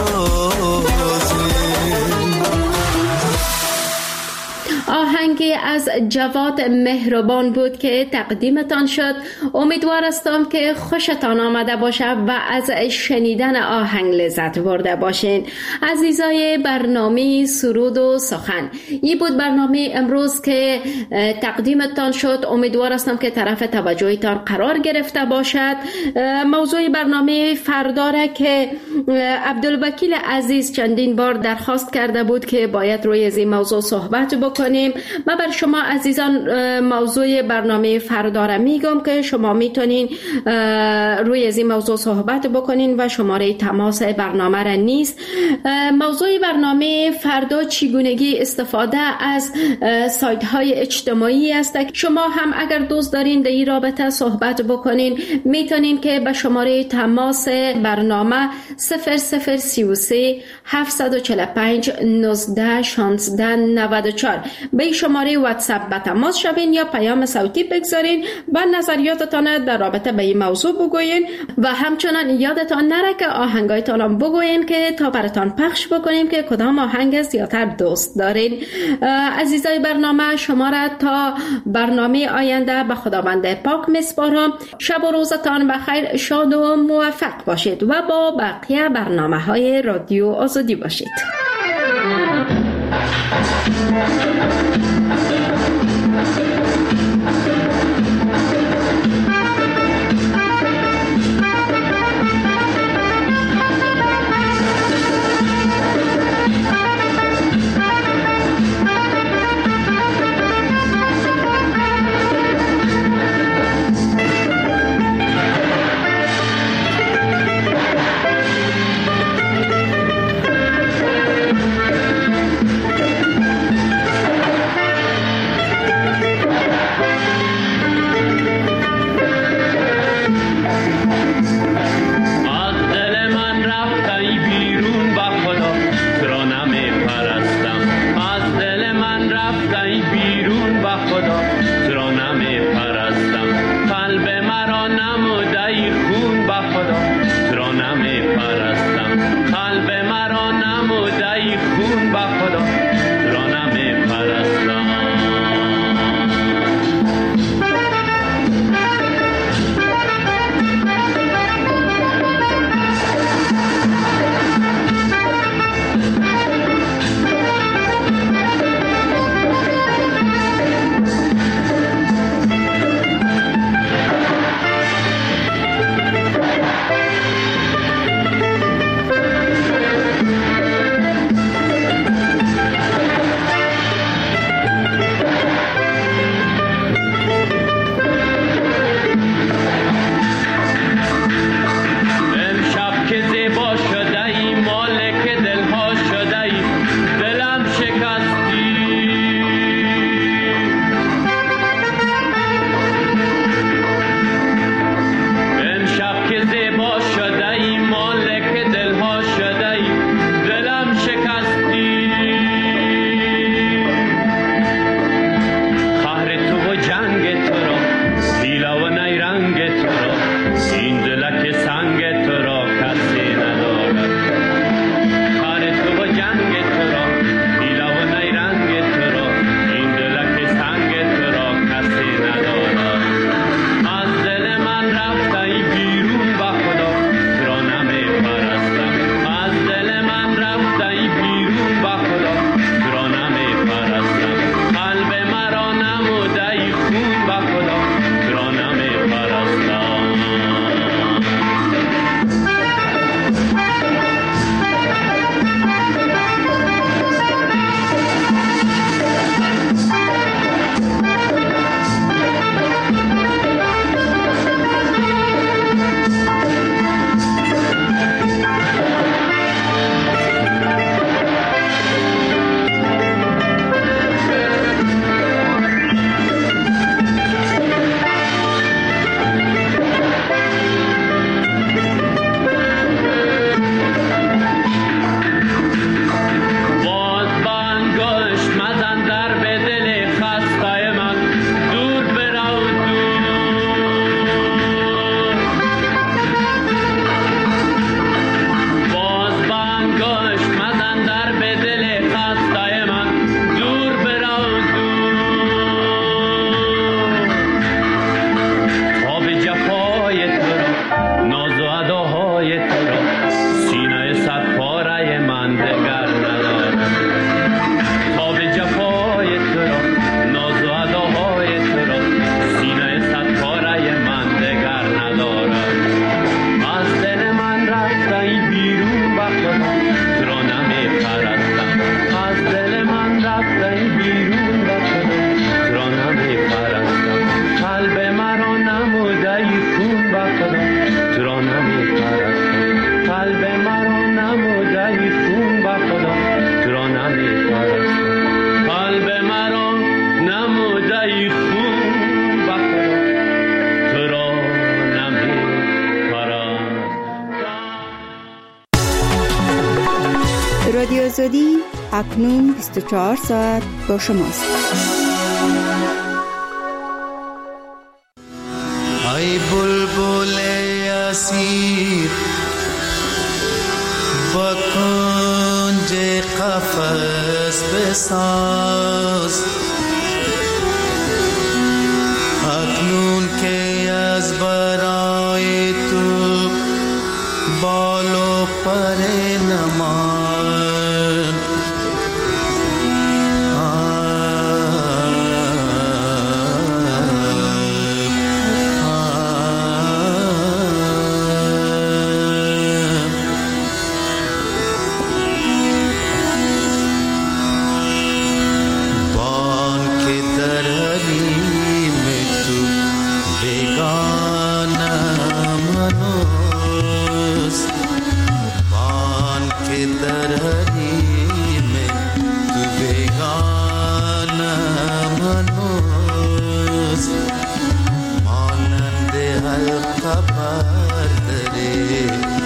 بسازیم. آهنگی از جواد مهربان بود که تقدیمتان شد. امیدوار هستم که خوشتان آمده باشه و از شنیدن آهنگ لذت برده باشین. عزیزای برنامه سرود و سخن، این بود برنامه امروز که تقدیمتان شد. امیدوار هستم که طرف توجهتان قرار گرفته باشد. موضوع برنامه فرداره که عبدالوکیل عزیز چندین بار درخواست کرده بود که باید روی این موضوع صحبت بکنیم. من بر شما عزیزان موضوع برنامه فردا را میگم که شما میتونین روی از این موضوع صحبت بکنین و شماره تماس برنامه را نیست. موضوع برنامه فردا چگونگی استفاده از سایت های اجتماعی است. شما هم اگر دوست دارین در این رابطه صحبت بکنین میتونین که به شماره تماس برنامه صفر صفر سی و سه هفتصد و چهل و پنج نوزده شانزده نود و چهار به شماره واتساپ به تماس شوین یا پیام صوتی بگذارین و نظریاتتان در رابطه به این موضوع بگوین و همچنان یادتان نره که آهنگایتان هم بگوین که تا براتان پخش بکنیم که کدام آهنگ زیادتر دوست دارین. عزیزای برنامه، شما را تا برنامه آینده به خداوند پاک میسپارم. شب و روزتان بخیر، شاد و موفق باشید و با بقیه برنامه های رادیو آزادی باشید. آزادی اکنون بیست و چهار ساعت با شماست. ای بلبل اسیر با کنج قفس بساز، اکنون که از برای تو بال و پر نمان، خبر داره